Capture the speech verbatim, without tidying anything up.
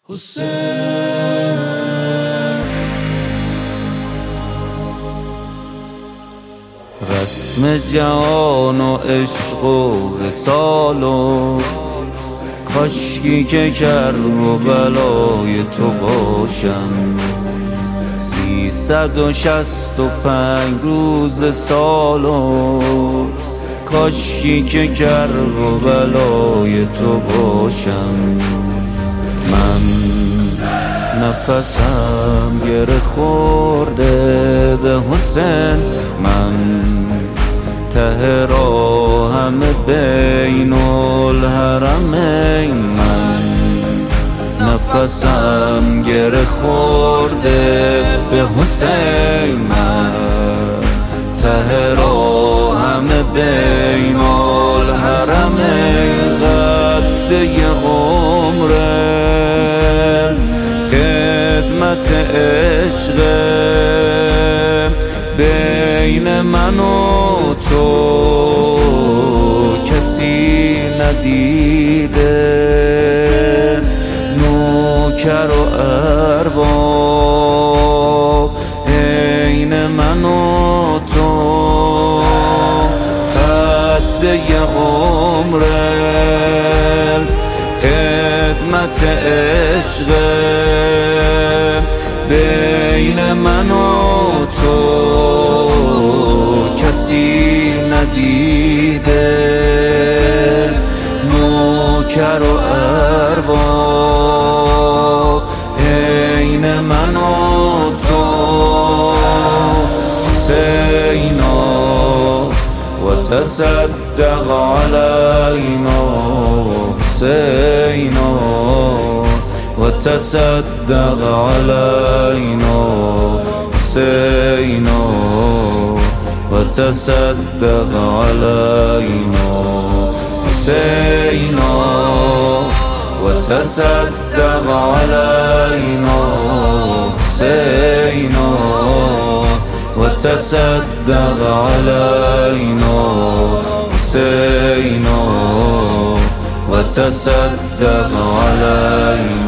حسین رسم جهان و عشق و وصال و کاشکی که کرب و بلای تو باشم. سیصد و شست و پنج روز سال و کاشکی که کرب و بلای تو باشم. من نفسم گره خورده به حسین، من ته راهم بین الحرمین، من نفسم گره خورده به حسین، من ته راهم بین الحرمین. قده عمره خدمت عشق بین من و تو کسی ندیده، نوکر و ارباب عین من و تو. قده عمره خدمت عشق بین من و تو کسی ندیده، نوکر و ارباب عین من و تو. حسینا و تصدق علینا، حسینا و تصدق علینا، حسینا و تصدق علینا، حسینا و تصدق علینا، حسینا و تصدق علینا، حسینا و تصدق علینا.